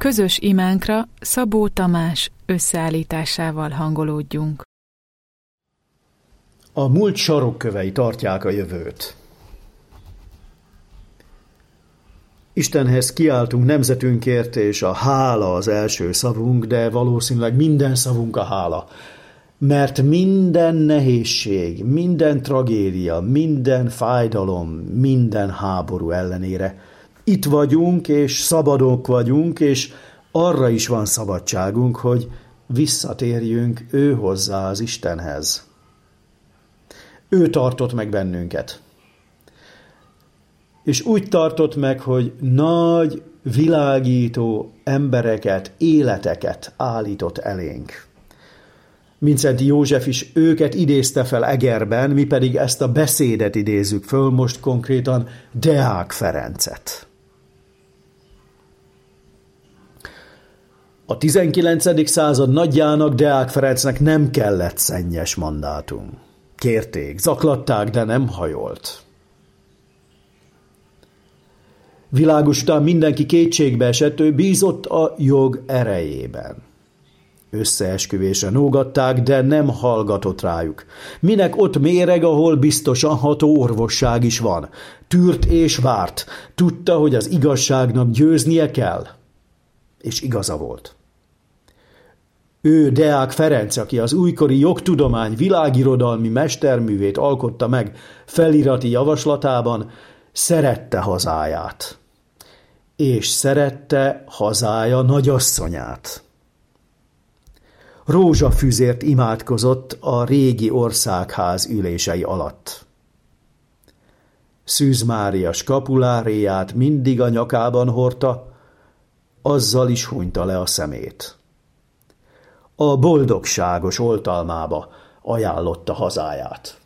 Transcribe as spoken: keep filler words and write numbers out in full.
Közös imánkra Szabó Tamás összeállításával hangolódjunk. A múlt sarokkövei tartják a jövőt. Istenhez kiáltunk nemzetünkért, és a hála az első szavunk, de valószínűleg minden szavunk a hála. Mert minden nehézség, minden tragédia, minden fájdalom, minden háború ellenére itt vagyunk, és szabadok vagyunk, és arra is van szabadságunk, hogy visszatérjünk ő hozzá az Istenhez. Ő tartott meg bennünket. És úgy tartott meg, hogy nagy, világító embereket, életeket állított elénk. Mindszenty József is őket idézte fel Egerben, mi pedig ezt a beszédet idézzük föl, most konkrétan Deák Ferencet. A tizenkilencedik század nagyjának, Deák Ferencnek nem kellett szennyes mandátum. Kérték, zaklatták, de nem hajolt. Világos után mindenki kétségbe esett, ő bízott a jog erejében. Összeesküvésre nógatták, de nem hallgatott rájuk. Minek ott méreg, ahol biztosan ható orvosság is van. Tűrt és várt. Tudta, hogy az igazságnak győznie kell. És igaza volt. Ő, Deák Ferenc, aki az újkori jogtudomány világirodalmi mesterművét alkotta meg felirati javaslatában, szerette hazáját. És szerette hazája nagyasszonyát. Rózsafüzért imádkozott a régi országház ülései alatt. Szűz Mária skapuláréját mindig a nyakában hordta, azzal is hunyta le a szemét. A boldogságos oltalmába ajánlotta hazáját.